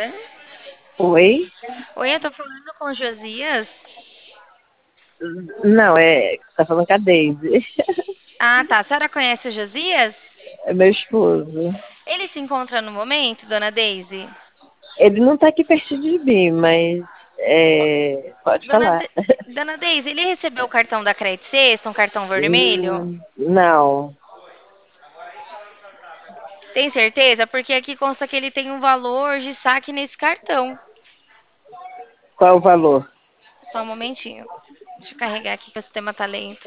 falando? Oi? Oi, eu tô falando com o Josias. Não, tá falando com a Daisy. Ah, tá. A senhora conhece o Josias? É meu esposo. Ele se encontra no momento, dona Daisy? Ele não tá aqui perto de mim, mas pode Dona, falar. De... dona Daisy, ele recebeu o cartão da Credit Sexta, um cartão vermelho? Não. Tem certeza? Porque aqui consta que ele tem um valor de saque nesse cartão. Qual é o valor? Só um momentinho. Deixa eu carregar aqui que o sistema tá lento.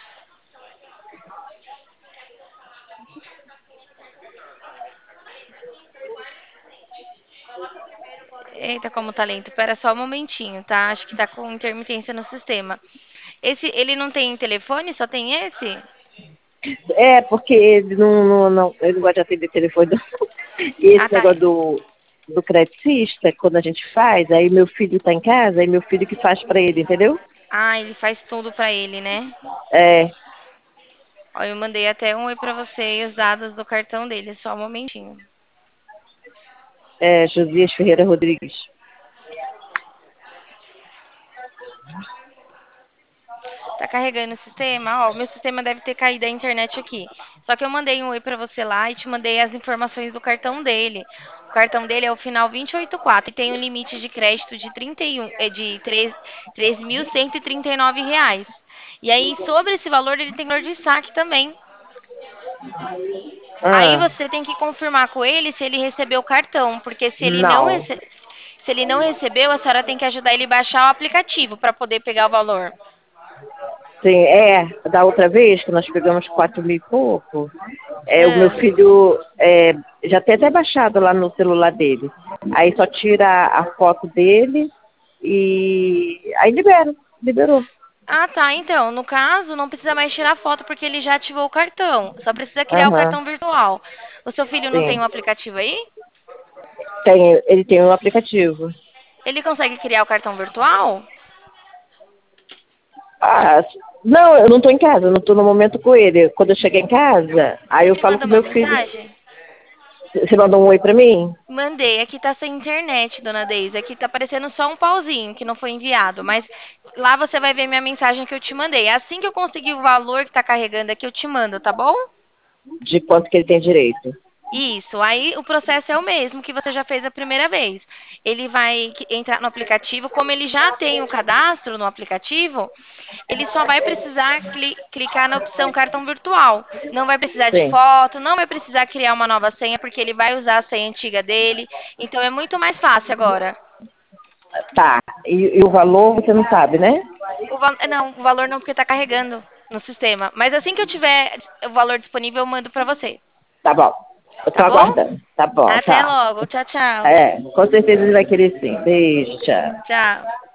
Eita, como tá lento. Espera só um momentinho, tá? Acho que tá com intermitência no sistema. Ele não tem telefone, só tem esse? É, porque ele ele não gosta de atender telefone. E Ah, esse tá. negócio do creticista, quando a gente faz, aí meu filho tá em casa, aí meu filho que faz pra ele, entendeu? Ah, ele faz tudo pra ele, né? É, Ó, eu mandei até um oi pra você e os dados do cartão dele, só um momentinho. Josias Ferreira Rodrigues. Tá carregando o sistema? Ó, o meu sistema deve ter caído a internet aqui. Só que eu mandei um oi pra você lá e te mandei as informações do cartão dele. O cartão dele é o final 284 e tem um limite de crédito de 31, de 3.139 reais. E aí, sobre esse valor, ele tem valor de saque também. Aí Ah, você tem que confirmar com ele se ele recebeu o cartão, porque não. se ele não recebeu, a senhora tem que ajudar ele a baixar o aplicativo para poder pegar o valor. Sim, da outra vez que nós pegamos 4 mil e pouco, o meu Ah. filho já tem até baixado lá no celular dele. Aí só tira a foto dele e aí liberou. Ah, tá. Então, no caso, não precisa mais tirar foto porque ele já ativou o cartão. Só precisa criar o Aham, cartão virtual. O seu filho não tem sim. um aplicativo aí? Ele tem um aplicativo. Ele consegue criar o cartão virtual? Ah, não, eu não estou em casa, eu não estou no momento com ele. Quando eu cheguei em casa, aí eu Você falo manda com uma meu filho. mensagem? Você mandou um oi pra mim? Mandei. Aqui tá sem internet, dona Deise. Aqui tá aparecendo só um pauzinho que não foi enviado. Mas lá você vai ver minha mensagem que eu te mandei. Assim que eu conseguir o valor que tá carregando aqui, eu te mando, tá bom? De quanto que ele tem direito. Isso. Aí o processo é o mesmo que você já fez a primeira vez. Ele vai entrar no aplicativo. Como ele já tem o cadastro no aplicativo, ele só vai precisar clicar na opção cartão virtual. Não vai precisar de Sim. foto, não vai precisar criar uma nova senha, porque ele vai usar a senha antiga dele. Então é muito mais fácil agora. Tá. E o valor você não sabe, né? Não, o valor não, porque está carregando no sistema. Mas assim que eu tiver o valor disponível, eu mando para você. Tá bom. Eu tô Tá bom? aguardando. Tá bom, Até tchau. logo. Tchau, tchau. Com certeza ele vai querer sim. Beijo, tchau. Tchau.